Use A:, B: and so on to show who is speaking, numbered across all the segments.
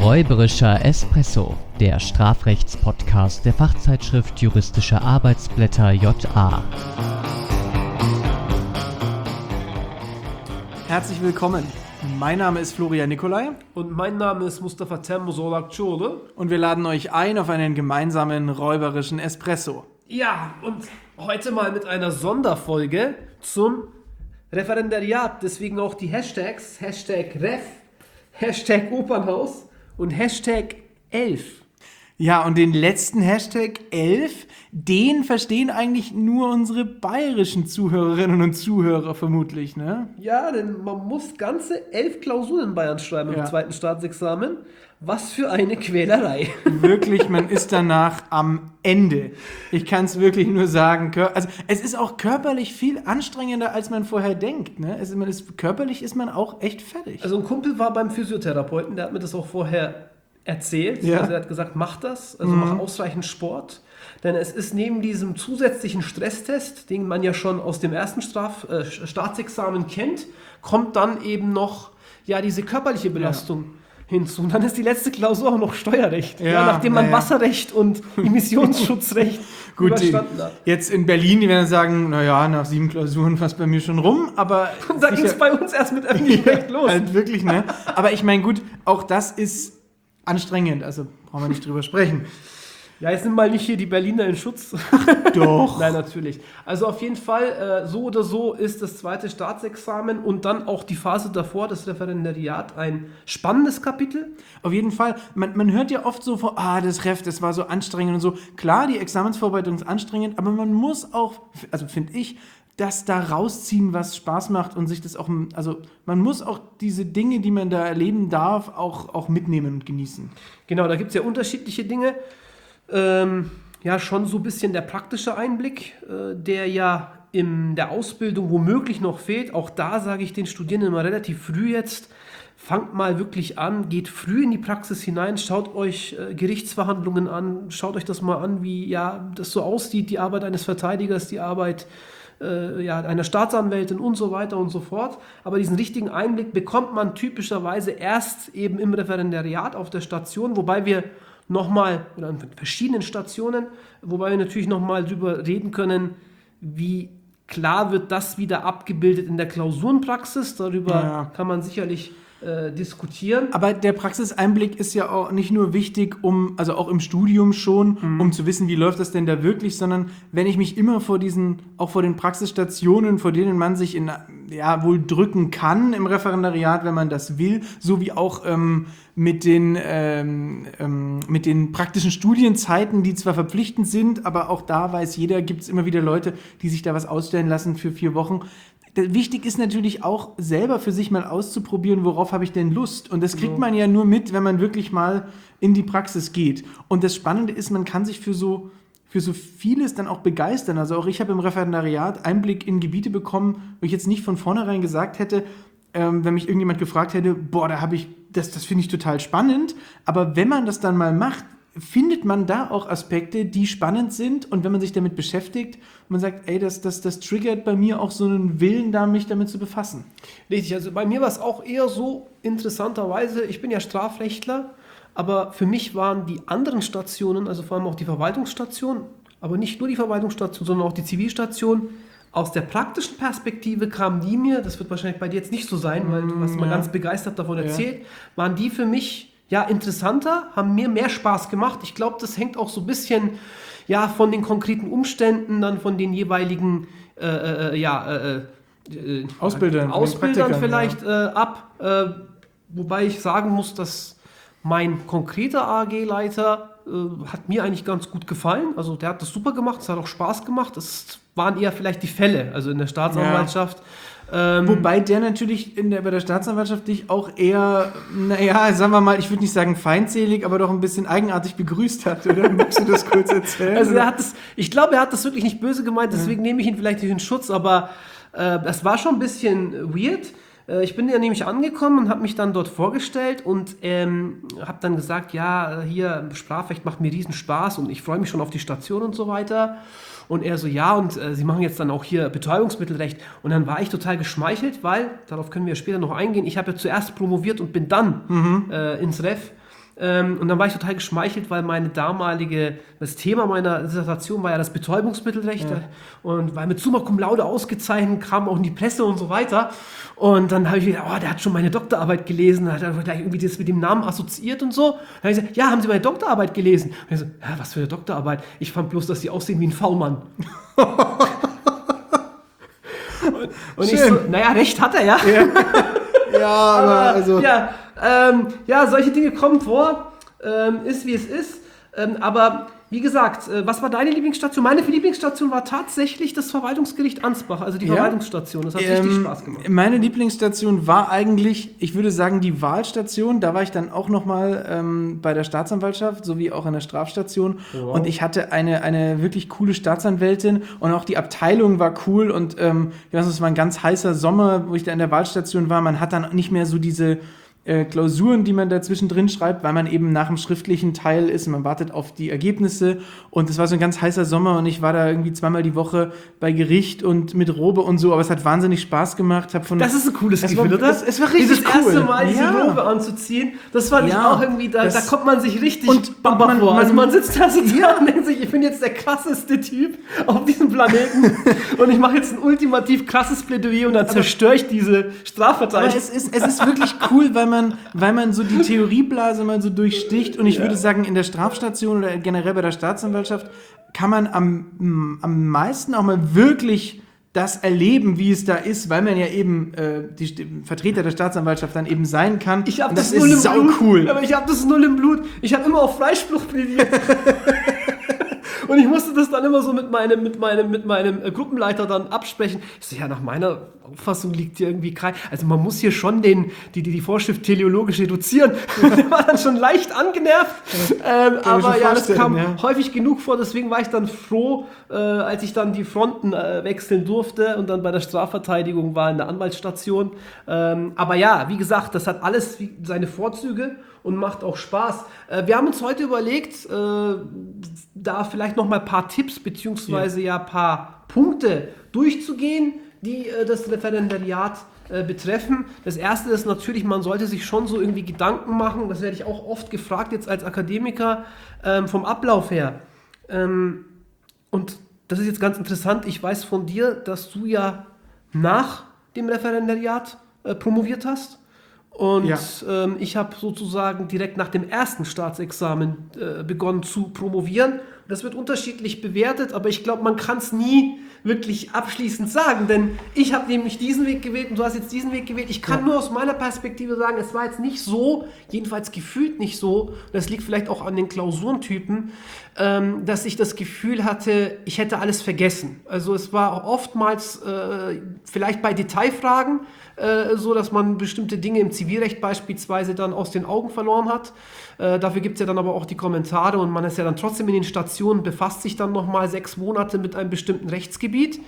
A: Räuberischer Espresso, der Strafrechtspodcast der Fachzeitschrift Juristische Arbeitsblätter JA.
B: Herzlich willkommen. Mein Name ist Florian Nicolai.
C: Und mein Name ist Mustafa Tembo-Solak-Çoğlu.
B: Und wir laden euch ein auf einen gemeinsamen räuberischen Espresso.
C: Ja, und heute mal mit einer Sonderfolge zum Referendariat. Deswegen auch die Hashtags, #Ref, #Opernhaus und #11.
B: Ja, und den letzten Hashtag 11, den verstehen eigentlich nur unsere bayerischen Zuhörerinnen und Zuhörer vermutlich, ne?
C: Ja, denn man muss ganze 11 Klausuren in Bayern schreiben im zweiten Staatsexamen. Was für eine Quälerei.
B: Wirklich, man ist danach am Ende. Ich kann es wirklich nur sagen. Also es ist auch körperlich viel anstrengender, als man vorher denkt. Ne? Körperlich ist man auch echt fertig.
C: Also ein Kumpel war beim Physiotherapeuten, der hat mir das auch vorher erzählt.
B: Ja.
C: Also er hat gesagt, mach das, also mach ausreichend Sport. Denn es ist neben diesem zusätzlichen Stresstest, den man ja schon aus dem ersten Staatsexamen kennt, kommt dann eben noch diese körperliche Belastung hinzu. Und dann ist die letzte Klausur auch noch Steuerrecht. Nachdem man Wasserrecht und Emissionsschutzrecht überstanden hat.
B: Jetzt in Berlin, die werden sagen, naja, nach 7 Klausuren war es bei mir schon rum, aber...
C: Und da ging es bei uns erst mit öffentlichem Recht los.
B: Halt wirklich, ne? Aber ich meine, gut, auch das ist anstrengend, also brauchen wir nicht drüber sprechen.
C: Ja, jetzt sind mal nicht hier die Berliner in Schutz.
B: Doch.
C: Nein, natürlich. Also auf jeden Fall, so oder so ist das zweite Staatsexamen und dann auch die Phase davor, das Referendariat, ein spannendes Kapitel.
B: Auf jeden Fall. Man hört ja oft so vor, das Ref, das war so anstrengend und so. Klar, die Examensvorbereitung ist anstrengend, aber man muss auch, also finde ich, das da rausziehen, was Spaß macht und sich das auch, also man muss auch diese Dinge, die man da erleben darf, auch mitnehmen und genießen.
C: Genau, da gibt es ja unterschiedliche Dinge. Schon so ein bisschen der praktische Einblick, der ja in der Ausbildung womöglich noch fehlt. Auch da sage ich den Studierenden mal relativ früh jetzt, fangt mal wirklich an, geht früh in die Praxis hinein, schaut euch Gerichtsverhandlungen an, schaut euch das mal an, wie das so aussieht, die Arbeit eines Verteidigers, die Arbeit einer Staatsanwältin und so weiter und so fort. Aber diesen richtigen Einblick bekommt man typischerweise erst eben im Referendariat auf der Station, wobei wir nochmal, oder an verschiedenen Stationen, wobei wir natürlich nochmal drüber reden können, wie klar wird das wieder abgebildet in der Klausurenpraxis. Darüber kann man sicherlich diskutieren.
B: Aber der Praxiseinblick ist ja auch nicht nur wichtig, also auch im Studium schon, um zu wissen, wie läuft das denn da wirklich, sondern wenn ich mich immer vor den Praxisstationen, vor denen man sich wohl drücken kann im Referendariat, wenn man das will, so wie auch mit den praktischen Studienzeiten, die zwar verpflichtend sind, aber auch da weiß jeder, gibt es immer wieder Leute, die sich da was ausstellen lassen für 4 Wochen. Wichtig ist natürlich auch, selber für sich mal auszuprobieren, worauf habe ich denn Lust. Und das kriegt man ja nur mit, wenn man wirklich mal in die Praxis geht. Und das Spannende ist, man kann sich für so vieles dann auch begeistern. Also auch ich habe im Referendariat Einblick in Gebiete bekommen, wo ich jetzt nicht von vornherein gesagt hätte, wenn mich irgendjemand gefragt hätte, das finde ich total spannend. Aber wenn man das dann mal macht, findet man da auch Aspekte, die spannend sind, und wenn man sich damit beschäftigt und man sagt, das triggert bei mir auch so einen Willen, mich damit zu befassen.
C: Richtig, also bei mir war es auch eher so, interessanterweise, ich bin ja Strafrechtler, aber für mich waren die anderen Stationen, also vor allem auch die Verwaltungsstation, aber nicht nur die Verwaltungsstation, sondern auch die Zivilstation, aus der praktischen Perspektive kamen die mir, das wird wahrscheinlich bei dir jetzt nicht so sein, weil du hast mal ganz begeistert davon erzählt, waren die für mich interessanter, haben mir mehr Spaß gemacht. Ich glaube, das hängt auch so ein bisschen von den konkreten Umständen, dann von den jeweiligen
B: Ausbildern
C: vielleicht ab. Wobei ich sagen muss, dass mein konkreter AG-Leiter hat mir eigentlich ganz gut gefallen. Also der hat das super gemacht, es hat auch Spaß gemacht. Es waren eher vielleicht die Fälle, also in der Staatsanwaltschaft.
B: Wobei der natürlich bei der Staatsanwaltschaft dich auch eher, sagen wir mal, ich würde nicht sagen feindselig, aber doch ein bisschen eigenartig begrüßt hat, oder? Magst du das kurz erzählen?
C: Also ich glaube, er hat das wirklich nicht böse gemeint, deswegen nehme ich ihn vielleicht nicht in Schutz, aber das war schon ein bisschen weird. Ich bin ja nämlich angekommen und habe mich dann dort vorgestellt und habe dann gesagt, hier Strafrecht macht mir riesen Spaß und ich freue mich schon auf die Station und so weiter. Und er so, Sie machen jetzt dann auch hier Betäubungsmittelrecht. Und dann war ich total geschmeichelt, weil, darauf können wir später noch eingehen, ich habe ja zuerst promoviert und bin dann ins Ref. Und dann war ich total geschmeichelt, weil das Thema meiner Dissertation war ja das Betäubungsmittelrecht. Ja. Und weil mit Summa Cum Laude ausgezeichnet, kam auch in die Presse und so weiter. Und dann habe ich gedacht, der hat schon meine Doktorarbeit gelesen, dann hat er gleich irgendwie das mit dem Namen assoziiert und so. Dann habe ich gesagt, ja, haben Sie meine Doktorarbeit gelesen? Und er so, ja, was für eine Doktorarbeit? Ich fand bloß, dass Sie aussehen wie ein V-Mann. und ich so, naja, recht hat er, ja.
B: Ja, aber also...
C: Ja, solche Dinge kommen vor, ist wie es ist. Aber wie gesagt, was war deine Lieblingsstation? Meine Lieblingsstation war tatsächlich das Verwaltungsgericht Ansbach, also die Verwaltungsstation. Das hat richtig Spaß gemacht.
B: Meine Lieblingsstation war eigentlich, ich würde sagen, die Wahlstation. Da war ich dann auch nochmal bei der Staatsanwaltschaft, sowie auch in der Strafstation. Wow. Und ich hatte eine wirklich coole Staatsanwältin und auch die Abteilung war cool. Und es war ein ganz heißer Sommer, wo ich da in der Wahlstation war. Man hat dann nicht mehr so diese Klausuren, die man da zwischendrin schreibt, weil man eben nach dem schriftlichen Teil ist und man wartet auf die Ergebnisse und es war so ein ganz heißer Sommer und ich war da irgendwie 2-mal die Woche bei Gericht und mit Robe und so, aber es hat wahnsinnig Spaß gemacht.
C: Das ist ein cooles Gefühl, oder?
B: Es war richtig
C: cool. Das erste Mal diese Robe anzuziehen, das fand ich auch irgendwie, da kommt man sich richtig Bamba vor. Also man sitzt da so da und denkt sich, ich bin jetzt der krasseste Typ auf diesem Planeten und ich mache jetzt ein ultimativ krasses Plädoyer und dann zerstöre ich diese Strafverteidigung.
B: Aber es ist wirklich cool, weil man so die Theorieblase mal so durchsticht und ich würde sagen, in der Strafstation oder generell bei der Staatsanwaltschaft kann man am meisten auch mal wirklich das erleben, wie es da ist, weil man ja eben die Vertreter der Staatsanwaltschaft dann eben sein kann.
C: Das ist sau cool. Aber ich habe das null im Blut. Ich habe immer auf Freispruch plädiert. Und ich musste das dann immer so mit meinem Gruppenleiter dann absprechen. Ich so, ja, nach meiner Auffassung liegt hier irgendwie kein... Also man muss hier schon die Vorschrift teleologisch reduzieren. Der war dann schon leicht angenervt. Aber ja, das kam häufig genug vor. Deswegen war ich dann froh, als ich dann die Fronten wechseln durfte und dann bei der Strafverteidigung war in der Anwaltsstation. Aber ja, wie gesagt, das hat alles seine Vorzüge und macht auch Spaß. Wir haben uns heute überlegt, da vielleicht noch mal ein paar Tipps beziehungsweise ein paar Punkte durchzugehen, die das Referendariat betreffen. Das erste ist natürlich, man sollte sich schon so irgendwie Gedanken machen, das werde ich auch oft gefragt jetzt als Akademiker, vom Ablauf her. Und das ist jetzt ganz interessant, ich weiß von dir, dass du ja nach dem Referendariat promoviert hast. Und ich habe sozusagen direkt nach dem ersten Staatsexamen begonnen zu promovieren. Das wird unterschiedlich bewertet, aber ich glaube, man kann es nie wirklich abschließend sagen, denn ich habe nämlich diesen Weg gewählt und du hast jetzt diesen Weg gewählt. Ich kann nur aus meiner Perspektive sagen, es war jetzt nicht so, jedenfalls gefühlt nicht so, das liegt vielleicht auch an den Klausurentypen, dass ich das Gefühl hatte, ich hätte alles vergessen. Also es war oftmals vielleicht bei Detailfragen so, dass man bestimmte Dinge im Zivilrecht beispielsweise dann aus den Augen verloren hat. Dafür gibt es ja dann aber auch die Kommentare und man ist ja dann trotzdem in den Stationen, befasst sich dann nochmal 6 Monate mit einem bestimmten Rechtsgebiet.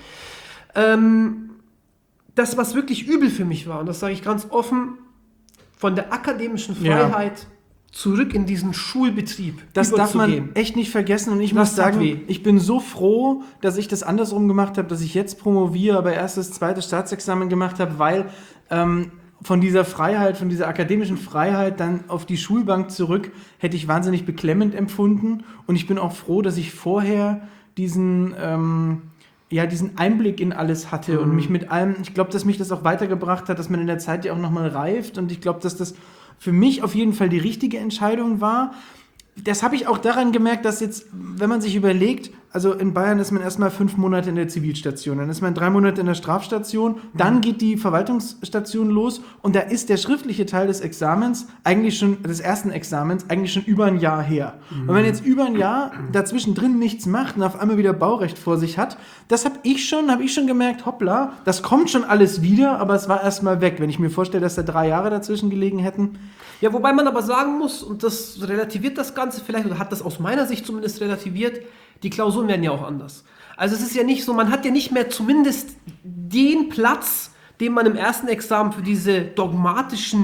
C: Das, was wirklich übel für mich war, und das sage ich ganz offen, von der akademischen Freiheit zurück in diesen Schulbetrieb.
B: Das darf man echt nicht vergessen und ich muss sagen, ich bin so froh, dass ich das andersrum gemacht habe, dass ich jetzt promoviere, aber erst das 2. Staatsexamen gemacht habe, weil von dieser Freiheit, von dieser akademischen Freiheit dann auf die Schulbank zurück, hätte ich wahnsinnig beklemmend empfunden und ich bin auch froh, dass ich vorher diesen Einblick in alles hatte und mich mit allem, ich glaube, dass mich das auch weitergebracht hat, dass man in der Zeit ja auch nochmal reift und ich glaube, dass das für mich auf jeden Fall die richtige Entscheidung war. Das habe ich auch daran gemerkt, dass jetzt, wenn man sich überlegt, also in Bayern ist man erstmal 5 Monate in der Zivilstation, dann ist man 3 Monate in der Strafstation, dann geht die Verwaltungsstation los und da ist der schriftliche Teil des Examens des ersten Examens eigentlich schon über ein Jahr her. Und wenn man jetzt über ein Jahr dazwischen drin nichts macht und auf einmal wieder Baurecht vor sich hat, das habe ich schon gemerkt, hoppla, das kommt schon alles wieder, aber es war erstmal weg. Wenn ich mir vorstelle, dass da 3 Jahre dazwischen gelegen hätten.
C: Ja, wobei man aber sagen muss, und das relativiert das Ganze vielleicht, oder hat das aus meiner Sicht zumindest relativiert, die Klausuren werden ja auch anders. Also es ist ja nicht so, man hat ja nicht mehr zumindest den Platz, den man im ersten Examen für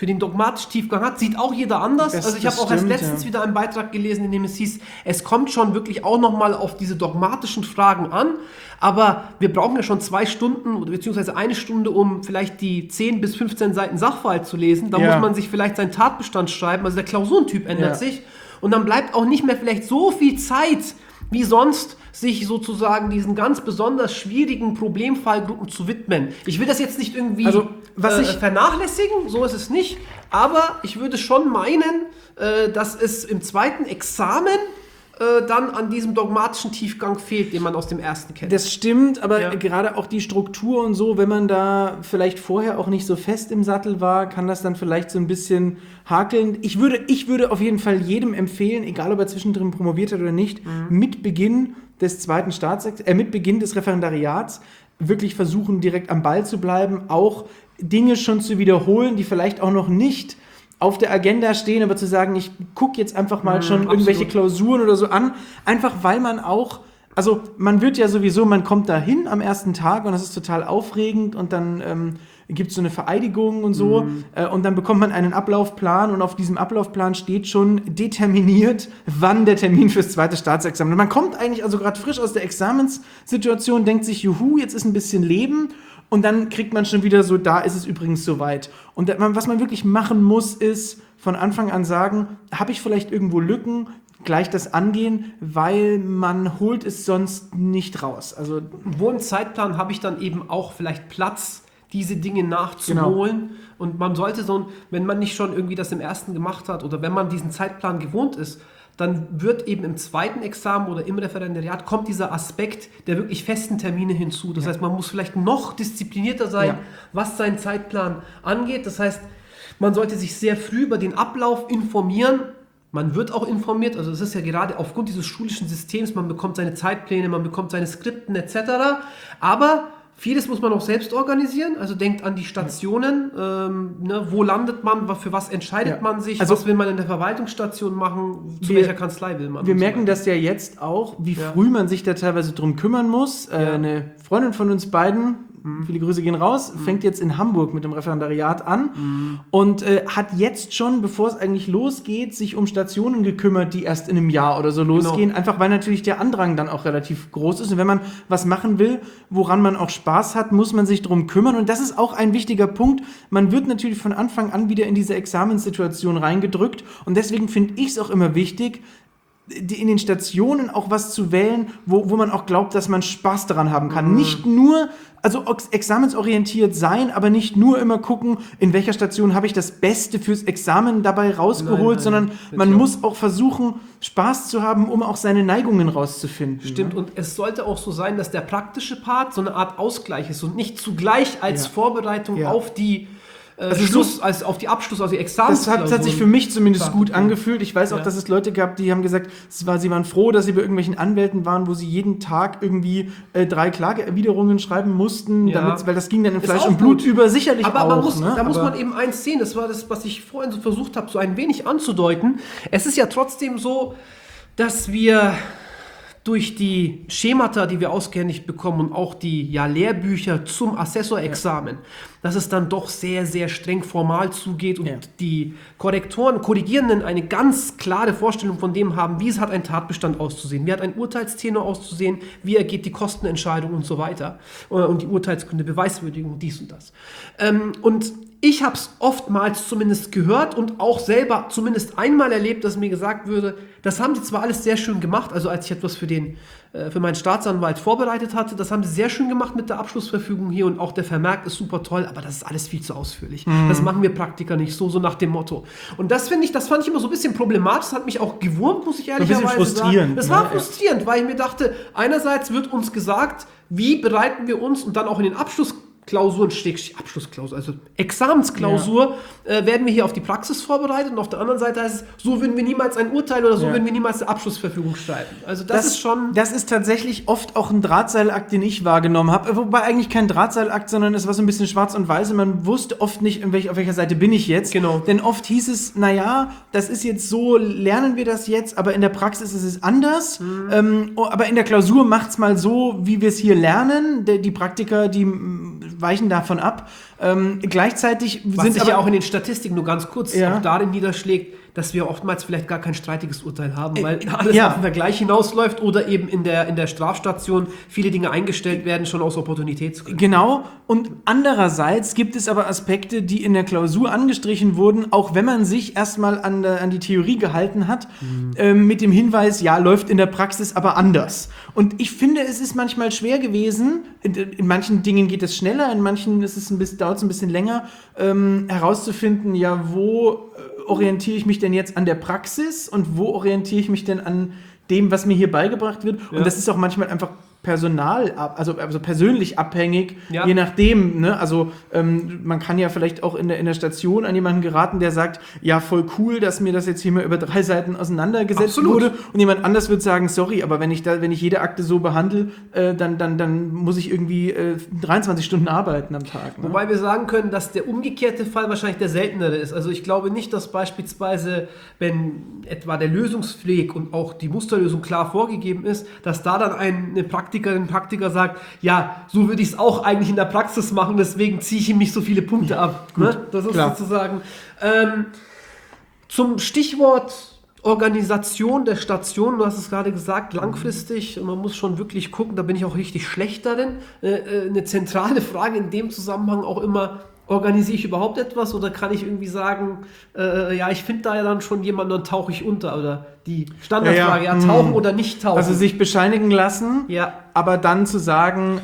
C: für den dogmatischen Tiefgang hat, sieht auch jeder anders.
B: Das-
C: Also ich
B: das
C: habe auch erst
B: stimmt,
C: letztens
B: ja.
C: wieder einen Beitrag gelesen, in dem es hieß, es kommt schon wirklich auch nochmal auf diese dogmatischen Fragen an, aber wir brauchen ja schon 2 Stunden oder beziehungsweise 1 Stunde, um vielleicht die 10 bis 15 Seiten Sachverhalt zu lesen. Da
B: Ja.
C: muss man sich vielleicht seinen Tatbestand schreiben, also der Klausurentyp ändert
B: Ja.
C: sich und dann bleibt auch nicht mehr vielleicht so viel Zeit wie sonst, sich sozusagen diesen ganz besonders schwierigen Problemfallgruppen zu widmen. Ich will das jetzt nicht irgendwie
B: Also, was ich-
C: vernachlässigen, so ist es nicht, aber ich würde schon meinen, dass es im zweiten Examen dann an diesem dogmatischen Tiefgang fehlt, den man aus dem ersten kennt.
B: Das stimmt, aber
C: Ja.
B: gerade auch die Struktur und so, wenn man da vielleicht vorher auch nicht so fest im Sattel war, kann das dann vielleicht so ein bisschen hakeln. Ich würde auf jeden Fall jedem empfehlen, egal ob er zwischendrin promoviert hat oder nicht, mit Beginn des zweiten mit Beginn des Referendariats wirklich versuchen, direkt am Ball zu bleiben, auch Dinge schon zu wiederholen, die vielleicht auch noch nicht auf der Agenda stehen, aber zu sagen, ich gucke jetzt einfach mal schon irgendwelche
C: absolut.
B: Klausuren oder so an, einfach weil man auch, also man wird ja sowieso, man kommt da hin am ersten Tag und das ist total aufregend und dann gibt es so eine Vereidigung und so und dann bekommt man einen Ablaufplan und auf diesem Ablaufplan steht schon determiniert, wann der Termin fürs zweite Staatsexamen. Und man kommt eigentlich also gerade frisch aus der Examenssituation, denkt sich, juhu, jetzt ist ein bisschen Leben. Und dann kriegt man schon wieder so, da ist es übrigens soweit. Und was man wirklich machen muss, ist von Anfang an sagen, habe ich vielleicht irgendwo Lücken, gleich das angehen, weil man holt es sonst nicht raus. Also
C: Wo im Zeitplan habe ich dann eben auch vielleicht Platz, diese Dinge nachzuholen. Und man sollte wenn man nicht schon irgendwie das im ersten gemacht hat oder wenn man diesen Zeitplan gewohnt ist, dann wird eben im zweiten Examen oder im Referendariat kommt dieser Aspekt der wirklich festen Termine hinzu. Das heißt, man muss vielleicht noch disziplinierter sein,
B: Ja.
C: was seinen Zeitplan angeht. Das heißt, man sollte sich sehr früh über den Ablauf informieren. Man wird auch informiert, also es ist ja gerade aufgrund dieses schulischen Systems, man bekommt seine Zeitpläne, man bekommt seine Skripten etc. Aber vieles muss man auch selbst organisieren, also denkt an die Stationen, wo landet man, für was entscheidet
B: Ja.
C: man sich,
B: Also-
C: was will man in der Verwaltungsstation machen, zu
B: Wir-
C: welcher Kanzlei will man.
B: wir
C: und so
B: merken
C: weiter.
B: das ja jetzt auch, wie
C: Ja.
B: früh man sich da teilweise drum kümmern muss. Eine Freundin von uns beiden, viele Grüße gehen raus, fängt jetzt in Hamburg mit dem Referendariat an und hat jetzt schon, bevor es eigentlich losgeht, sich um Stationen gekümmert, die erst in einem Jahr oder so losgehen. Einfach weil natürlich der Andrang dann auch relativ groß ist. Und wenn man was machen will, woran man auch Spaß hat, muss man sich drum kümmern. Und das ist auch ein wichtiger Punkt. Man wird natürlich von Anfang an wieder in diese Examenssituation reingedrückt. Und deswegen finde ich es auch immer wichtig, in den Stationen auch was zu wählen, wo man auch glaubt, dass man Spaß daran haben kann. Nicht nur, also examensorientiert sein, aber nicht nur immer gucken, in welcher Station habe ich das Beste fürs Examen dabei rausgeholt,
C: Nein,
B: sondern
C: bitte
B: man
C: auch.
B: muss auch versuchen, Spaß zu haben, um auch seine Neigungen rauszufinden.
C: Stimmt, und es sollte auch so sein, dass der praktische Part so eine Art Ausgleich ist und nicht zugleich als
B: Ja.
C: Vorbereitung
B: Ja.
C: auf die
B: Also
C: auf die Abschluss, also die
B: Das
C: Examensklausuren.
B: hat sich für mich zumindest gut
C: Ja.
B: angefühlt. Ich weiß auch,
C: Ja.
B: dass es Leute gab, die haben gesagt, sie waren froh, dass sie bei irgendwelchen Anwälten waren, wo sie jeden Tag irgendwie 3 Klageerwiderungen schreiben mussten,
C: Ja.
B: weil das ging dann in
C: Ist
B: Fleisch
C: auch
B: und Blut
C: gut.
B: über, sicherlich
C: Aber
B: auch.
C: da muss
B: Aber-
C: man eben eins sehen, das war das, was ich vorhin so versucht habe, so ein wenig anzudeuten. Es ist ja trotzdem so, dass wir durch die Schemata, die wir ausgehändigt bekommen und auch die Lehrbücher zum Assessorexamen, dass es dann doch sehr, sehr streng formal zugeht und
B: Ja.
C: die Korrigierenden eine ganz klare Vorstellung von dem haben, wie es hat ein Tatbestand auszusehen, wie hat ein Urteilstenor auszusehen, wie ergeht die Kostenentscheidung und so weiter und die Urteilsgründe, Beweiswürdigung, dies und das. Und ich habe es oftmals zumindest gehört und auch selber zumindest einmal erlebt, dass mir gesagt würde, das haben sie zwar alles sehr schön gemacht, also als ich etwas für meinen Staatsanwalt vorbereitet hatte, das haben sie sehr schön gemacht mit der Abschlussverfügung hier und auch der Vermerk ist super toll, aber das ist alles viel zu ausführlich. Das machen wir Praktiker nicht, so nach dem Motto. Und das fand ich immer so ein bisschen problematisch, das hat mich auch gewurmt, muss ich ehrlicherweise sagen.
B: frustrierend,
C: Das
B: ne?
C: war
B: Ja.
C: frustrierend, weil ich mir dachte, einerseits wird uns gesagt, wie bereiten wir uns und dann auch in den Abschlussklausuren, also Examensklausur, werden wir hier auf die Praxis vorbereitet und auf der anderen Seite heißt es, so würden wir niemals ein Urteil oder so
B: Ja.
C: würden wir niemals eine Abschlussverfügung schreiben. Also das ist schon...
B: Das ist tatsächlich oft auch ein Drahtseilakt, den ich wahrgenommen habe. Wobei eigentlich kein Drahtseilakt, sondern es war so ein bisschen schwarz und weiß. Und man wusste oft nicht, auf welcher Seite bin ich jetzt.
C: Genau.
B: Denn oft hieß es, naja, das ist jetzt so, lernen wir das jetzt, aber in der Praxis ist es anders. Aber in der Klausur macht's mal so, wie wir es hier lernen. Die Praktiker, die weichen davon ab. Gleichzeitig
C: Was
B: sind
C: sich
B: aber
C: ja auch in den Statistiken nur ganz kurz
B: Ja.
C: auch darin niederschlägt, dass wir oftmals vielleicht gar kein streitiges Urteil haben, weil alles
B: ja.
C: auf den Vergleich hinausläuft oder eben in der Strafstation viele Dinge eingestellt werden, schon aus Opportunitätsgründen.
B: Genau, und andererseits gibt es aber Aspekte, die in der Klausur angestrichen wurden, auch wenn man sich erstmal an die Theorie gehalten hat, mit dem Hinweis, ja, läuft in der Praxis aber anders. Und ich finde, es ist manchmal schwer gewesen, in manchen Dingen geht es schneller, in manchen dauert es ein bisschen länger, herauszufinden, ja, wo orientiere ich mich denn jetzt an der Praxis und wo orientiere ich mich denn an dem, was mir hier beigebracht wird.
C: Ja.
B: Und das ist auch manchmal einfach also persönlich abhängig,
C: Ja.
B: je nachdem. Ne? Also man kann ja vielleicht auch in der Station an jemanden geraten, der sagt, ja, voll cool, dass mir das jetzt hier mal über 3 Seiten auseinandergesetzt
C: Absolut.
B: wurde. Und jemand anders wird sagen, sorry, aber wenn ich jede Akte so behandle, dann muss ich irgendwie 23 Stunden arbeiten am Tag. Ne?
C: Wobei wir sagen können, dass der umgekehrte Fall wahrscheinlich der seltenere ist. Also ich glaube nicht, dass beispielsweise, wenn etwa der Lösungsweg und auch die Musterlösung klar vorgegeben ist, dass da dann ein Praktiker sagt, ja, so würde ich es auch eigentlich in der Praxis machen, deswegen ziehe ich ihm nicht so viele Punkte ab. Ne? Das ist
B: klar.
C: sozusagen zum Stichwort Organisation der Station, du hast es gerade gesagt, langfristig, und man muss schon wirklich gucken, da bin ich auch richtig schlecht darin. Eine zentrale Frage in dem Zusammenhang auch immer, organisiere ich überhaupt etwas oder kann ich irgendwie sagen, ja, ich finde da ja dann schon jemanden, dann tauche ich unter, oder die Standardfrage, ja, tauchen oder nicht tauchen.
B: Also sich bescheinigen lassen,
C: Ja.
B: aber dann zu sagen,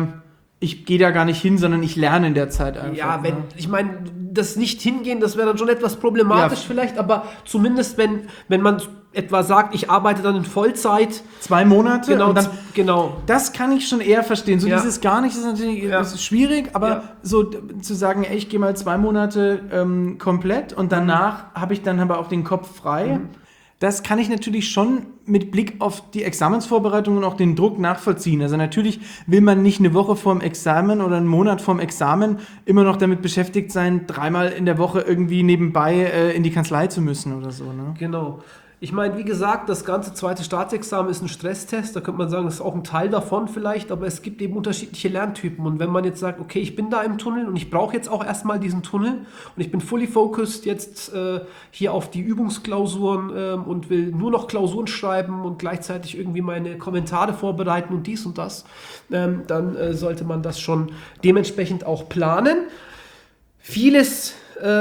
B: ich gehe da gar nicht hin, sondern ich lerne in der Zeit einfach.
C: Ja,
B: ne?
C: ich meine, das nicht hingehen, das wäre dann schon etwas problematisch
B: Ja.
C: vielleicht, aber zumindest wenn man etwa sagt, ich arbeite dann in Vollzeit.
B: 2 Monate
C: Genau,
B: und dann,
C: genau.
B: das kann ich schon eher verstehen. So
C: Ja.
B: dieses gar nicht ist natürlich das ist schwierig, aber
C: Ja.
B: so zu sagen, ey, ich gehe mal 2 Monate komplett und danach habe ich dann aber auch den Kopf frei. Das kann ich natürlich schon mit Blick auf die Examensvorbereitung und auch den Druck nachvollziehen. Also natürlich will man nicht eine Woche vorm Examen oder einen Monat vorm Examen immer noch damit beschäftigt sein, 3-mal in der Woche irgendwie nebenbei in die Kanzlei zu müssen oder so. Ne?
C: Genau. Ich meine, wie gesagt, das ganze zweite Staatsexamen ist ein Stresstest. Da könnte man sagen, das ist auch ein Teil davon vielleicht, aber es gibt eben unterschiedliche Lerntypen. Und wenn man jetzt sagt, okay, ich bin da im Tunnel und ich brauche jetzt auch erstmal diesen Tunnel und ich bin fully focused jetzt hier auf die Übungsklausuren und will nur noch Klausuren schreiben und gleichzeitig irgendwie meine Kommentare vorbereiten und dies und das, dann sollte man das schon dementsprechend auch planen. Vieles,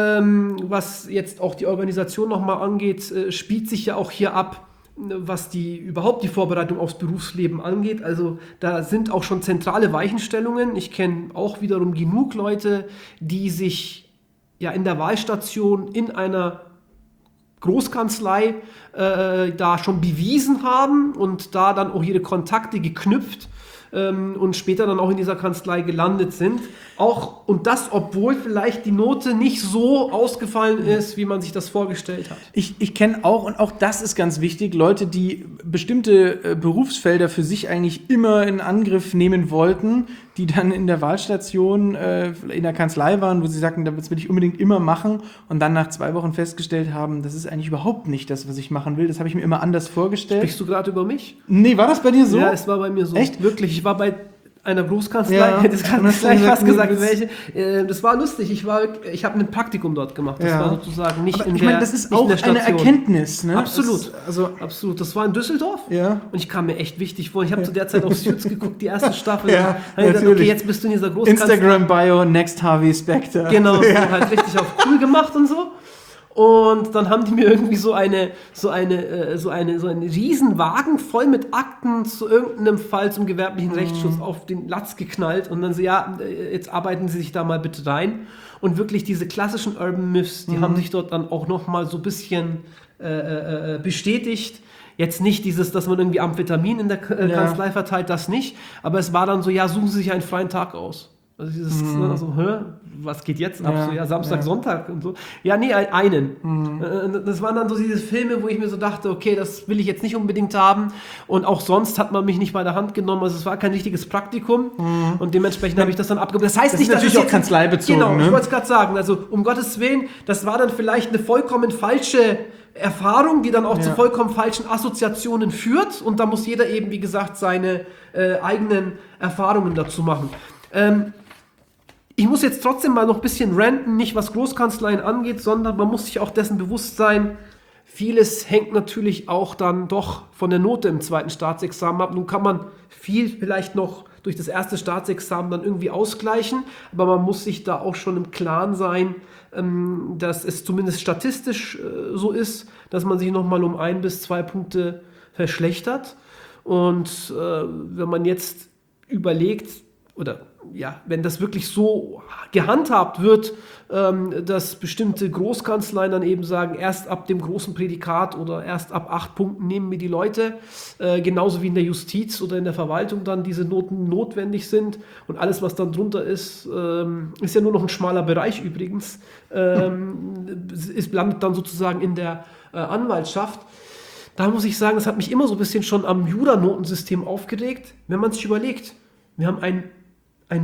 C: was jetzt auch die Organisation nochmal angeht, spielt sich ja auch hier ab, was überhaupt die Vorbereitung aufs Berufsleben angeht. Also da sind auch schon zentrale Weichenstellungen. Ich kenne auch wiederum genug Leute, die sich ja in der Wahlstation in einer Großkanzlei da schon bewiesen haben und da dann auch ihre Kontakte geknüpft und später dann auch in dieser Kanzlei gelandet sind. Und das, obwohl vielleicht die Note nicht so ausgefallen ist, wie man sich das vorgestellt hat.
B: Ich kenne auch, und auch das ist ganz wichtig, Leute, die bestimmte Berufsfelder für sich eigentlich immer in Angriff nehmen wollten, die dann in der Wahlstation in der Kanzlei waren, wo sie sagten, das will ich unbedingt immer machen, und dann nach 2 Wochen festgestellt haben, das ist eigentlich überhaupt nicht das, was ich machen will. Das habe ich mir immer anders vorgestellt.
C: Sprichst du gerade über mich?
B: Nee, war das bei dir so?
C: Ja, es war bei mir so.
B: Echt?
C: Wirklich, ich war bei einer Großkanzlei,
B: Ja.
C: das kann
B: Und
C: ich
B: hast du
C: gleich
B: gesagt,
C: fast gesagt,
B: nee,
C: welche. Das war lustig, ich habe ein Praktikum dort gemacht, das
B: Ja.
C: war sozusagen nicht
B: Aber
C: in
B: ich
C: der
B: meine, das ist
C: nicht in
B: auch
C: der
B: eine
C: Station.
B: Erkenntnis. Ne?
C: Absolut.
B: Also,
C: Absolut, das war in Düsseldorf
B: ja.
C: und ich kam mir echt wichtig vor. Ich habe zu der Zeit auf Suits geguckt, die erste Staffel.
B: Ja,
C: und hab ich gedacht,
B: natürlich.
C: okay, jetzt bist du in dieser Großkanzlei.
B: Instagram-Bio, Next Harvey Specter.
C: Genau, so halt richtig auf cool gemacht und so. Und dann haben die mir irgendwie so einen Riesenwagen voll mit Akten zu irgendeinem Fall zum gewerblichen Rechtsschutz auf den Latz geknallt und dann so, ja, jetzt arbeiten Sie sich da mal bitte rein. Und wirklich diese klassischen Urban Myths, die haben sich dort dann auch nochmal so ein bisschen bestätigt. Jetzt nicht dieses, dass man irgendwie Amphetamin in der Kanzlei verteilt, das nicht. Aber es war dann so, ja, suchen Sie sich einen freien Tag aus. Also dieses, also, was geht jetzt ab?
B: Ja,
C: So, ja, Samstag,
B: ja.
C: Sonntag und so. Ja, nee, einen. Das waren dann so diese Filme, wo ich mir so dachte, okay, das will ich jetzt nicht unbedingt haben. Und auch sonst hat man mich nicht bei der Hand genommen. Also es war kein richtiges Praktikum. Und dementsprechend habe ich das dann abgegeben. Das heißt
B: Das
C: nicht,
B: ist
C: dass
B: natürlich
C: es
B: auch
C: jetzt
B: kanzleibezogen,
C: Genau,
B: ne?
C: ich wollte es gerade sagen. Also um Gottes Willen, das war dann vielleicht eine vollkommen falsche Erfahrung, die dann auch zu vollkommen falschen Assoziationen führt. Und da muss jeder eben, wie gesagt, seine eigenen Erfahrungen dazu machen. Ich muss jetzt trotzdem mal noch ein bisschen ranten, nicht was Großkanzleien angeht, sondern man muss sich auch dessen bewusst sein, vieles hängt natürlich auch dann doch von der Note im zweiten Staatsexamen ab. Nun kann man viel vielleicht noch durch das erste Staatsexamen dann irgendwie ausgleichen, aber man muss sich da auch schon im Klaren sein, dass es zumindest statistisch so ist, dass man sich nochmal um 1 bis 2 Punkte verschlechtert. Und wenn man jetzt überlegt, oder ja, wenn das wirklich so gehandhabt wird, dass bestimmte Großkanzleien dann eben sagen, erst ab dem großen Prädikat oder erst ab 8 Punkten nehmen wir die Leute, genauso wie in der Justiz oder in der Verwaltung dann diese Noten notwendig sind und alles, was dann drunter ist, ist ja nur noch ein schmaler Bereich übrigens, landet dann sozusagen in der Anwaltschaft. Da muss ich sagen, das hat mich immer so ein bisschen schon am Jura-Notensystem aufgeregt, wenn man sich überlegt, wir haben eine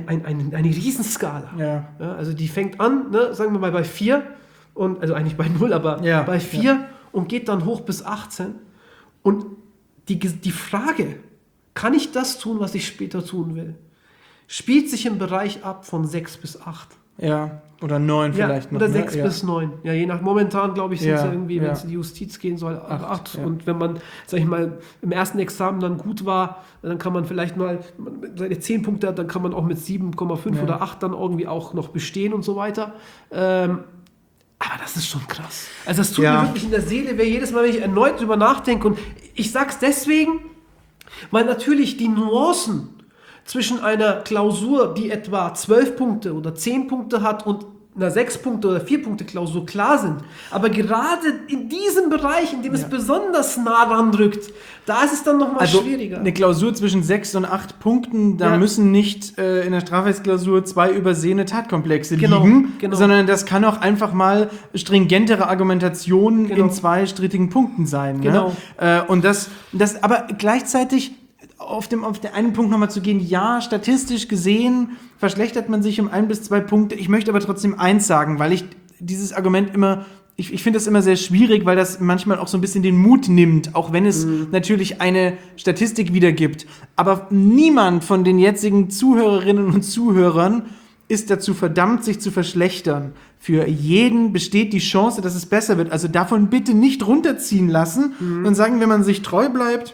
C: Riesenskala. Ja. Ja, also die fängt an, ne, sagen wir mal bei 4, und, also eigentlich bei 0, aber bei 4 und geht dann hoch bis 18. Und die Frage, kann ich das tun, was ich später tun will, spielt sich im Bereich ab von 6 bis 8.
B: Ja, oder 9 vielleicht noch.
C: Oder 6 bis 9. Ja, je nach, momentan glaube ich, sind es ja irgendwie, wenn es in die Justiz gehen soll, 8. Ja. Und wenn man, sag ich mal, im ersten Examen dann gut war, dann kann man vielleicht mal, seine 10 Punkte hat, dann kann man auch mit 7,5 oder 8 dann irgendwie auch noch bestehen und so weiter. Aber das ist schon krass. Also das tut mir wirklich in der Seele weh, jedes Mal, wenn ich erneut drüber nachdenke. Und ich sag's deswegen, weil natürlich die Nuancen zwischen einer Klausur, die etwa 12 Punkte oder 10 Punkte hat, und einer 6 Punkte oder 4 Punkte Klausur klar sind. Aber gerade in diesem Bereich, in dem es besonders nah ranrückt, da ist es dann nochmal schwieriger.
B: Eine Klausur zwischen 6 und 8 Punkten, da müssen nicht in der Strafrechtsklausur 2 übersehene Tatkomplexe liegen, sondern das kann auch einfach mal stringentere Argumentation in 2 strittigen Punkten sein.
C: Genau.
B: Ne? Und das aber gleichzeitig auf den einen Punkt nochmal zu gehen, ja, statistisch gesehen verschlechtert man sich um 1 bis 2 Punkte. Ich möchte aber trotzdem eins sagen, weil ich dieses Argument immer, ich finde das immer sehr schwierig, weil das manchmal auch so ein bisschen den Mut nimmt, auch wenn es natürlich eine Statistik wiedergibt. Aber niemand von den jetzigen Zuhörerinnen und Zuhörern ist dazu verdammt, sich zu verschlechtern. Für jeden besteht die Chance, dass es besser wird. Also davon bitte nicht runterziehen lassen und sagen, wenn man sich treu bleibt,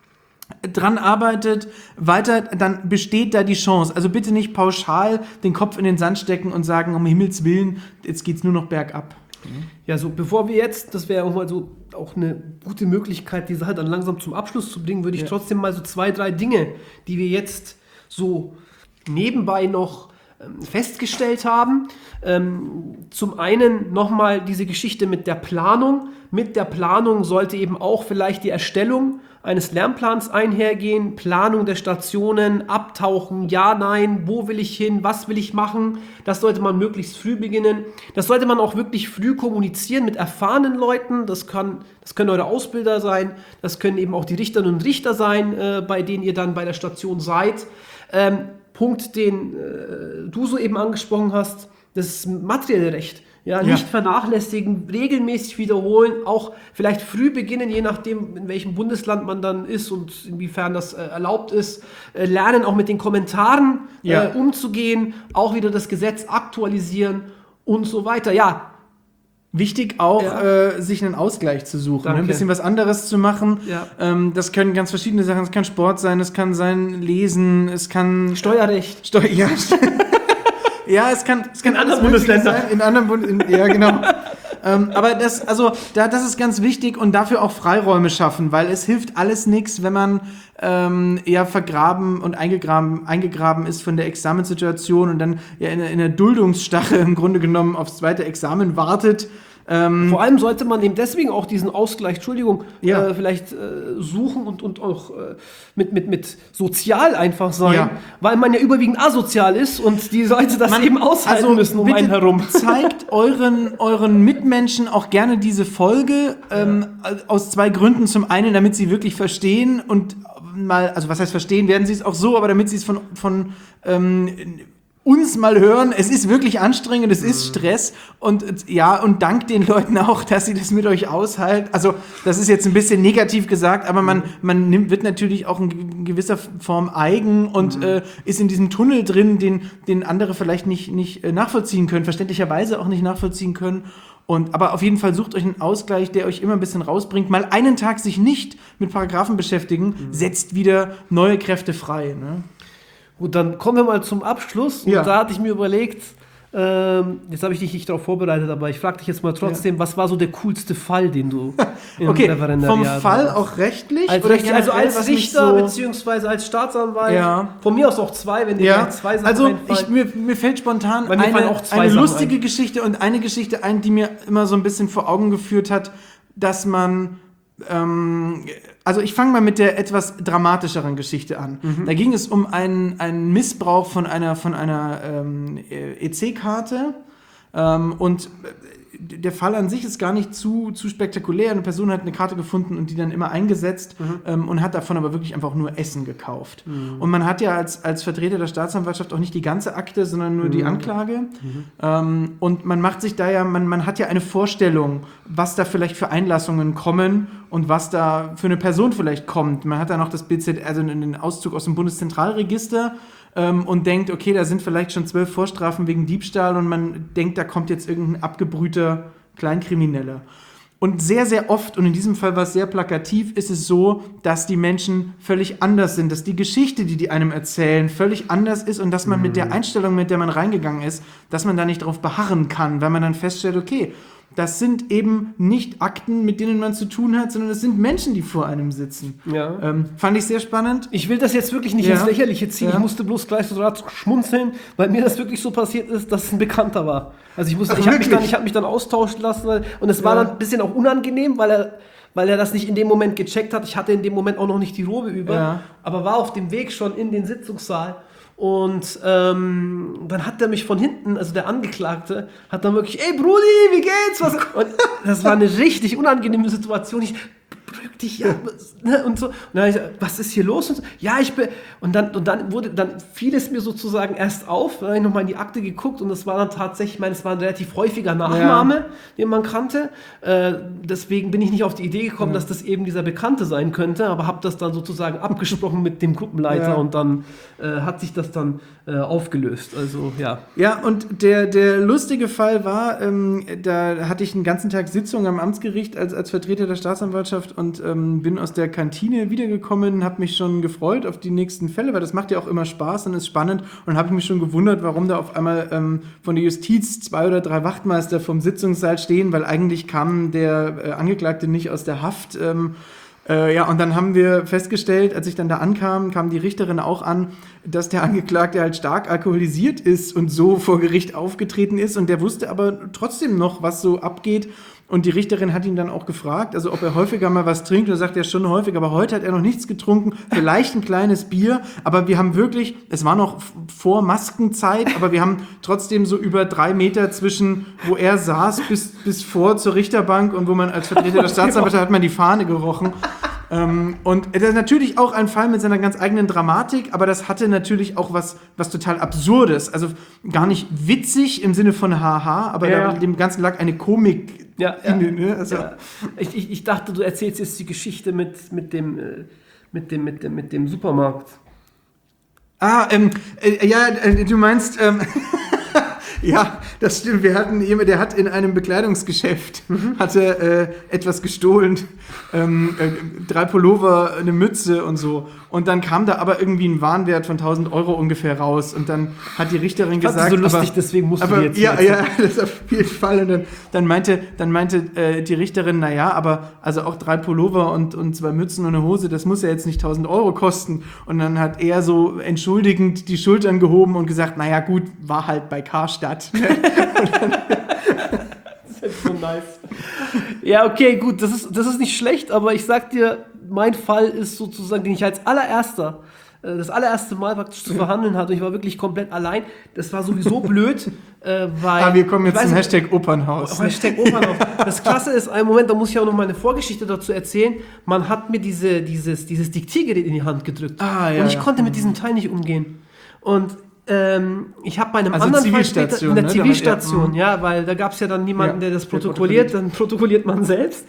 B: dran arbeitet, weiter, dann besteht da die Chance. Also bitte nicht pauschal den Kopf in den Sand stecken und sagen, um Himmels Willen, jetzt geht's nur noch bergab.
C: Ja, so bevor wir jetzt, das wäre auch mal so auch eine gute Möglichkeit, die Sache dann langsam zum Abschluss zu bringen, würde ich trotzdem mal so 2, 3 Dinge, die wir jetzt so nebenbei noch festgestellt haben. Zum einen nochmal diese Geschichte mit der Planung. Mit der Planung sollte eben auch vielleicht die Erstellung eines Lernplans einhergehen, Planung der Stationen, Abtauchen, ja, nein, wo will ich hin, was will ich machen, das sollte man möglichst früh beginnen. Das sollte man auch wirklich früh kommunizieren mit erfahrenen Leuten, das können eure Ausbilder sein, das können eben auch die Richterinnen und Richter sein, bei denen ihr dann bei der Station seid. Punkt, den du soeben angesprochen hast, das materielle Recht. Ja, nicht vernachlässigen, regelmäßig wiederholen, auch vielleicht früh beginnen, je nachdem, in welchem Bundesland man dann ist und inwiefern das erlaubt ist. Lernen auch mit den Kommentaren umzugehen, auch wieder das Gesetz aktualisieren und so weiter. Ja.
B: Wichtig auch, sich einen Ausgleich zu suchen, ein bisschen was anderes zu machen. Ja. Das können ganz verschiedene Sachen, es kann Sport sein, es kann sein Lesen, es kann
C: Steuerrecht.
B: Ja, es kann
C: in anderen Bundesländern sein.
B: In anderen Bundesländern, ja, genau. Aber das ist ganz wichtig und dafür auch Freiräume schaffen, weil es hilft alles nichts, wenn man eher vergraben und eingegraben ist von der Examenssituation und dann in der Duldungsstache im Grunde genommen aufs zweite Examen wartet.
C: Vor allem sollte man eben deswegen auch diesen Ausgleich, vielleicht suchen und auch mit sozial einfach sein, weil man ja überwiegend asozial ist und die Leute das eben aushalten müssen um einen herum.
B: Zeigt euren Mitmenschen auch gerne diese Folge aus 2 Gründen. Zum einen, damit sie wirklich verstehen und mal, also was heißt verstehen, werden sie es auch so, aber damit sie es von uns mal hören. Es ist wirklich anstrengend, es ist Stress und dank den Leuten auch, dass sie das mit euch aushalten. Also das ist jetzt ein bisschen negativ gesagt, aber man wird natürlich auch in gewisser Form eigen und ist in diesem Tunnel drin, den andere vielleicht nicht nachvollziehen können, verständlicherweise auch nicht nachvollziehen können. Aber auf jeden Fall sucht euch einen Ausgleich, der euch immer ein bisschen rausbringt. Mal einen Tag sich nicht mit Paragraphen beschäftigen, setzt wieder neue Kräfte frei. Ne?
C: Gut, dann kommen wir mal zum Abschluss.
B: Ja.
C: Und da hatte ich mir überlegt, jetzt habe ich dich nicht darauf vorbereitet, aber ich frage dich jetzt mal trotzdem, was war so der coolste Fall, den du im Referendariat
B: vom Fall
C: hast?
B: auch rechtlich?
C: Als
B: oder
C: Richter, also
B: generell,
C: als
B: was mich
C: Richter
B: so
C: beziehungsweise als Staatsanwalt.
B: Ja.
C: Von mir aus auch zwei, wenn dir
B: Ja,
C: gleich zwei Sachen
B: also
C: einfallen.
B: mir fällt spontan
C: Bei mir fallen auch zwei
B: eine
C: Sachen
B: lustige
C: ein.
B: Geschichte und eine Geschichte ein, die mir immer so ein bisschen vor Augen geführt hat, dass man also ich fange mal mit der etwas dramatischeren Geschichte an. Da ging es um einen Missbrauch von einer EC-Karte und der Fall an sich ist gar nicht zu spektakulär. Eine Person hat eine Karte gefunden und die dann immer eingesetzt und hat davon aber wirklich einfach nur Essen gekauft. Und man hat ja als Vertreter der Staatsanwaltschaft auch nicht die ganze Akte, sondern nur die Anklage. Und man macht sich da ja, man hat ja eine Vorstellung, was da vielleicht für Einlassungen kommen und was da für eine Person vielleicht kommt. Man hat da noch das BZ, also einen Auszug aus dem Bundeszentralregister und denkt, okay, da sind vielleicht schon 12 Vorstrafen wegen Diebstahl und man denkt, da kommt jetzt irgendein abgebrühter Kleinkrimineller. Und sehr, sehr oft, und in diesem Fall war es sehr plakativ, ist es so, dass die Menschen völlig anders sind, dass die Geschichte, die einem erzählen, völlig anders ist und dass man mit der Einstellung, mit der man reingegangen ist, dass man da nicht drauf beharren kann, weil man dann feststellt, okay, das sind eben nicht Akten, mit denen man zu tun hat, sondern es sind Menschen, die vor einem sitzen.
C: Ja.
B: Fand ich sehr spannend.
C: Ich will das jetzt wirklich nicht ins Lächerliche ziehen. Ich musste bloß gleich so schmunzeln, weil mir das wirklich so passiert ist, dass es ein Bekannter war. Also ich habe mich dann austauschen lassen und es war dann ein bisschen auch unangenehm, weil er das nicht in dem Moment gecheckt hat. Ich hatte in dem Moment auch noch nicht die Robe über, aber war auf dem Weg schon in den Sitzungssaal. Und dann hat er mich von hinten, also der Angeklagte, hat dann wirklich, ey Brudi, wie geht's? Und das war eine richtig unangenehme Situation. Ich beruhig dich, ja, und so. Und dann habe ich gesagt, was ist hier los? Und so, ja, und dann fiel es mir sozusagen erst auf, dann habe ich nochmal in die Akte geguckt und das war dann tatsächlich, es war ein relativ häufiger Nachname, den man kannte. Deswegen bin ich nicht auf die Idee gekommen, dass das eben dieser Bekannte sein könnte, aber habe das dann sozusagen abgesprochen mit dem Gruppenleiter und dann hat sich das dann aufgelöst. Also, ja.
B: Ja, und der lustige Fall war, da hatte ich einen ganzen Tag Sitzung am Amtsgericht als Vertreter der Staatsanwaltschaft und bin aus der Kantine wiedergekommen, habe mich schon gefreut auf die nächsten Fälle, weil das macht ja auch immer Spaß und ist spannend. Und dann habe ich mich schon gewundert, warum da auf einmal von der Justiz 2 oder 3 Wachtmeister vom Sitzungssaal stehen, weil eigentlich kam der Angeklagte nicht aus der Haft. Und dann haben wir festgestellt, als ich dann da ankam, kam die Richterin auch an, dass der Angeklagte halt stark alkoholisiert ist und so vor Gericht aufgetreten ist und der wusste aber trotzdem noch, was so abgeht. Und die Richterin hat ihn dann auch gefragt, also ob er häufiger mal was trinkt. Und er sagt, ja schon häufig, aber heute hat er noch nichts getrunken, vielleicht ein kleines Bier. Aber wir haben wirklich, es war noch vor Maskenzeit, aber wir haben trotzdem so über 3 Meter zwischen, wo er saß, bis vor zur Richterbank und wo man als Vertreter der Staatsanwaltschaft hat man die Fahne gerochen. Und das ist natürlich auch ein Fall mit seiner ganz eigenen Dramatik, aber das hatte natürlich auch was total Absurdes. Also gar nicht witzig im Sinne von Haha, aber dem Ganzen lag eine Komik inne. Ne? Also,
C: Ich dachte, du erzählst jetzt die Geschichte mit dem Supermarkt.
B: Du meinst... Ja, das stimmt. Wir hatten jemand, der hat in einem Bekleidungsgeschäft etwas gestohlen, 3 Pullover, eine Mütze und so. Und dann kam da aber irgendwie ein Warenwert von 1.000 € ungefähr raus. Und dann hat die Richterin gesagt,
C: so lustig, deswegen musst du jetzt.
B: Ja, das auf jeden Fall. Und dann meinte die Richterin, naja, aber also auch 3 Pullover und 2 Mützen und eine Hose, das muss ja jetzt nicht 1.000 € kosten. Und dann hat er so entschuldigend die Schultern gehoben und gesagt, naja gut, war halt bei Karstadt. Das
C: ist so nice. Ja, okay, gut, das ist nicht schlecht, aber ich sag dir, mein Fall ist sozusagen, den ich als das allererste Mal praktisch zu verhandeln hatte und ich war wirklich komplett allein. Das war sowieso blöd, weil...
B: wir kommen jetzt zum Hashtag Opernhaus.
C: Hashtag Opernhaus. Das Klasse ist, einen Moment, da muss ich auch noch meine Vorgeschichte dazu erzählen. Man hat mir dieses Diktiergerät in die Hand gedrückt und ich konnte mit diesem Teil nicht umgehen. Und ich habe bei einem
B: Also
C: anderen
B: Zivilstation,
C: Fall später, in der
B: ne?
C: Zivilstation, ja, weil da gab es ja dann niemanden, der das protokolliert, dann protokolliert man selbst.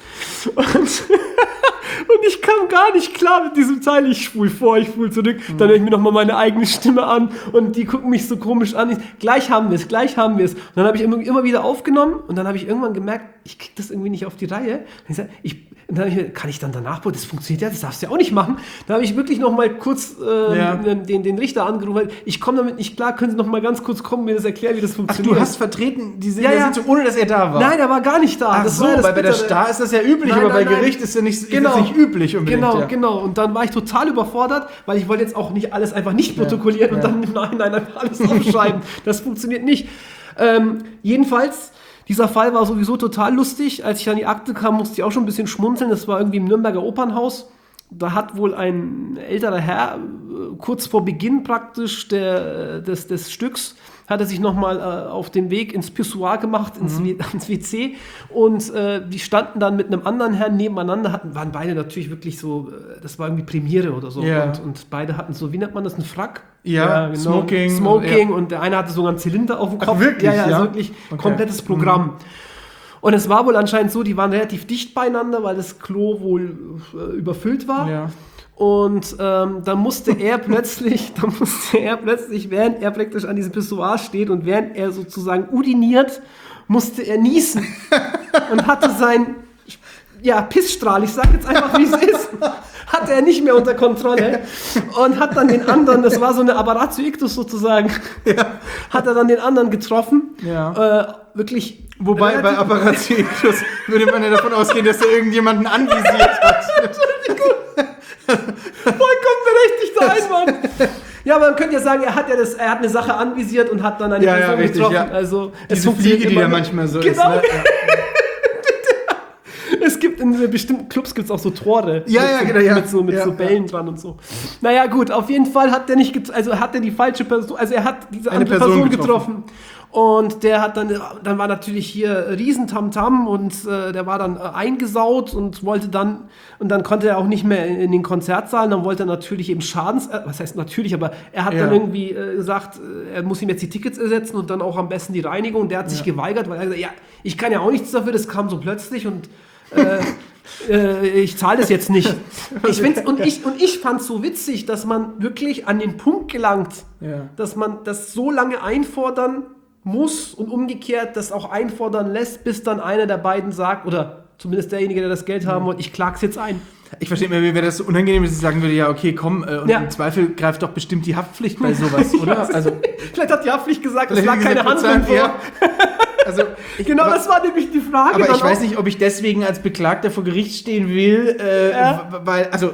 C: Und ich kam gar nicht klar mit diesem Teil. Ich spule vor, ich spule zurück. Dann höre ich mir nochmal meine eigene Stimme an und die gucken mich so komisch an. Gleich haben wir es. Und dann habe ich immer wieder aufgenommen und dann habe ich irgendwann gemerkt, ich kriege das irgendwie nicht auf die Reihe. Und dann habe ich mir, kann ich dann danach, das funktioniert ja, das darfst du ja auch nicht machen. Da habe ich wirklich nochmal kurz den Richter angerufen. Ich komme damit nicht klar, können Sie noch mal ganz kurz kommen, mir das erklären, wie das funktioniert.
B: Ach, du hast vertreten diese Sitzung, ohne dass er da war?
C: Nein, er war gar nicht da.
B: Ach so, weil bei der Star ist das ja üblich, aber bei Gericht ist ja nicht,
C: genau.
B: Ist nicht üblich unbedingt.
C: Genau. Und dann war ich total überfordert, weil ich wollte jetzt auch nicht alles einfach nicht protokollieren und dann im Nachhinein einfach alles aufschreiben. Das funktioniert nicht. Jedenfalls, dieser Fall war sowieso total lustig. Als ich an die Akte kam, musste ich auch schon ein bisschen schmunzeln. Das war irgendwie im Nürnberger Opernhaus. Da hat wohl ein älterer Herr kurz vor Beginn praktisch des Stücks hat er sich nochmal auf den Weg ins Pissoir gemacht, ins WC und die standen dann mit einem anderen Herrn nebeneinander, waren beide natürlich wirklich so, das war irgendwie Premiere oder so und beide hatten so, wie nennt man das, einen Frack?
B: Ja, genau.
C: Smoking und der eine hatte sogar einen Zylinder auf dem Kopf.
B: Ach, wirklich?
C: Also wirklich komplettes Programm. Und es war wohl anscheinend so, die waren relativ dicht beieinander, weil das Klo wohl überfüllt war.
B: Ja.
C: Und dann musste er plötzlich, während er praktisch an diesem Pissoir steht und während er sozusagen uriniert, musste er niesen. Und hatte sein Pissstrahl, ich sag jetzt einfach, wie es ist, hatte er nicht mehr unter Kontrolle und hat dann den anderen, das war so eine Aberratio ictus sozusagen, hat er dann den anderen getroffen.
B: Ja.
C: Wirklich.
B: Wobei bei Aberratio ictus würde man ja davon ausgehen, dass er irgendjemanden anvisiert hat.
C: Vollkommen berechtigter Einwand. Ja, aber man könnte ja sagen, er hat eine Sache anvisiert und hat dann eine Person getroffen. Ja. Also,
B: diese Fliege, die da manchmal so ist. Ne?
C: Es gibt in bestimmten Clubs gibt's auch so Tore mit so Bällen dran und so. Naja, gut, auf jeden Fall hat er hat er die falsche Person, also er hat diese andere Person getroffen. Und der hat dann war natürlich hier Riesentamtam und der war dann eingesaut und dann konnte er auch nicht mehr in den Konzertsaal, dann wollte er natürlich eben was heißt natürlich, aber er hat dann irgendwie gesagt, er muss ihm jetzt die Tickets ersetzen und dann auch am besten die Reinigung und der hat sich geweigert, weil er gesagt hat, ich kann ja auch nichts dafür, das kam so plötzlich und ich zahle das jetzt nicht. Ich fand es so witzig, dass man wirklich an den Punkt gelangt, dass man das so lange einfordern muss und umgekehrt das auch einfordern lässt, bis dann einer der beiden sagt, oder zumindest derjenige, der das Geld haben wollte, ich klag's jetzt ein.
B: Ich verstehe mir, wie wäre das so unangenehm, dass ich sagen würde, ja, okay, komm, und im Zweifel greift doch bestimmt die Haftpflicht bei sowas, oder?
C: Also, vielleicht hat die Haftpflicht gesagt, es lag keine Handlung vor.
B: Also,
C: das war nämlich die Frage.
B: Aber ich weiß nicht, ob ich deswegen als Beklagter vor Gericht stehen will, weil, das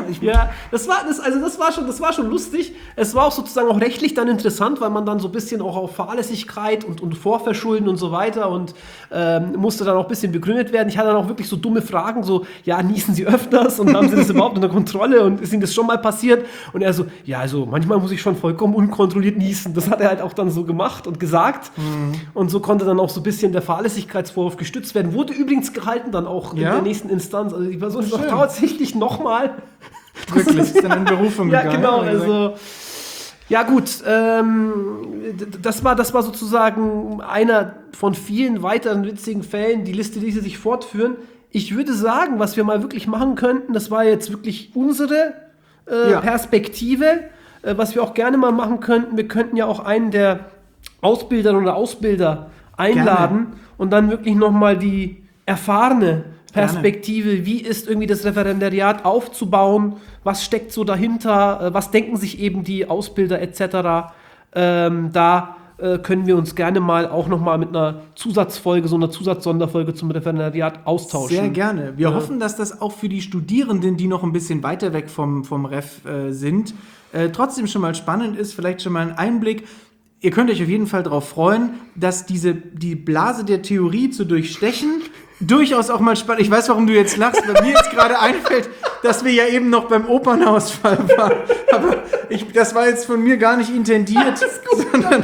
B: war schon lustig. Es war auch sozusagen auch rechtlich dann interessant, weil man dann so ein bisschen auch auf Fahrlässigkeit und Vorverschulden und so weiter und musste dann auch ein bisschen begründet werden. Ich hatte dann auch wirklich so dumme Fragen, so, niesen Sie öfters und haben Sie das überhaupt unter Kontrolle und ist Ihnen das schon mal passiert? Und er so, also manchmal muss ich schon vollkommen unkontrolliert niesen. Das hat er halt auch dann so gemacht und gesagt. Und so konnte dann auch so ein bisschen der Fahrlässigkeitsvorwurf gestützt werden. Wurde übrigens gehalten dann auch in der nächsten Instanz. Also die Person ist auch tatsächlich nochmal. Wirklich, ist dann in Berufung gegangen.
C: Ja, genau. Also, ja gut, das war sozusagen einer von vielen weiteren witzigen Fällen. Die Liste ließe sich fortführen. Ich würde sagen, was wir mal wirklich machen könnten, das war jetzt wirklich unsere Perspektive. Was wir auch gerne mal machen könnten, wir könnten ja auch einen der Ausbilderinnen oder Ausbilder einladen und dann wirklich nochmal die erfahrene Perspektive, wie ist irgendwie das Referendariat aufzubauen, was steckt so dahinter, was denken sich eben die Ausbilder etc. Da können wir uns gerne mal auch nochmal mit einer Zusatzfolge, so einer Zusatzsonderfolge zum Referendariat austauschen.
B: Sehr gerne. Wir hoffen, dass das auch für die Studierenden, die noch ein bisschen weiter weg vom Ref sind, trotzdem schon mal spannend ist, vielleicht schon mal ein Einblick. Ihr könnt euch auf jeden Fall darauf freuen, dass die Blase der Theorie zu durchstechen durchaus auch mal spannend. Ich weiß, warum du jetzt lachst, weil mir jetzt gerade einfällt, dass wir ja eben noch beim Opernhausfall waren. Aber das war jetzt von mir gar nicht intendiert, sondern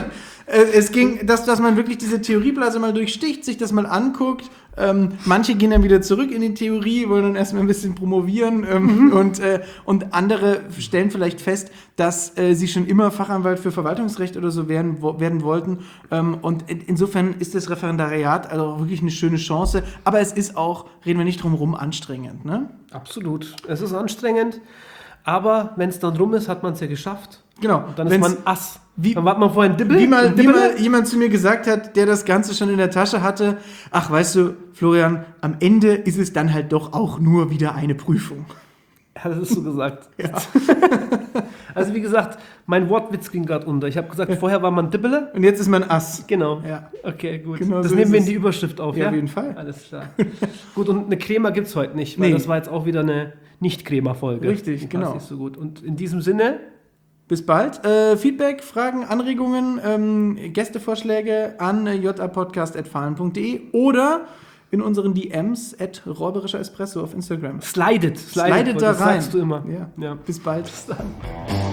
B: Es ging, dass man wirklich diese Theorieblase mal durchsticht, sich das mal anguckt. Manche gehen dann wieder zurück in die Theorie, wollen dann erstmal ein bisschen promovieren und andere stellen vielleicht fest, dass sie schon immer Fachanwalt für Verwaltungsrecht oder so werden wollten. Und insofern ist das Referendariat also wirklich eine schöne Chance. Aber es ist auch, reden wir nicht drum herum, anstrengend. Ne?
C: Absolut. Es ist anstrengend, aber wenn es dann rum ist, hat man es ja geschafft.
B: Genau.
C: Und dann ist man Ass. Dann war man vorhin
B: Wie mal jemand zu mir gesagt hat, der das Ganze schon in der Tasche hatte, ach, weißt du, Florian, am Ende ist es dann halt doch auch nur wieder eine Prüfung.
C: Ja, das ist so gesagt.
B: Ja.
C: Also wie gesagt, mein Wortwitz ging gerade unter. Ich habe gesagt, vorher war man Dibbele.
B: Und jetzt ist man Ass.
C: Genau.
B: Ja.
C: Okay, gut.
B: Genau
C: das
B: so
C: nehmen wir
B: ist
C: in die
B: es.
C: Überschrift auf,
B: Ja,
C: ja?
B: auf jeden Fall.
C: Alles klar. Gut, und eine Crema gibt es heute nicht, weil
B: Nee.
C: das war jetzt auch wieder eine Nicht-Crema-Folge.
B: Richtig,
C: Die passt
B: genau.
C: nicht so gut. Und in diesem Sinne,
B: Bis bald. Feedback, Fragen, Anregungen, Gästevorschläge an japodcast@fahlen.de oder in unseren DMs @räuberischer Espresso auf Instagram.
C: slidet
B: Slidet da
C: das
B: rein.
C: sagst du immer.
B: Ja.
C: Ja.
B: Bis bald.
C: Bis dann.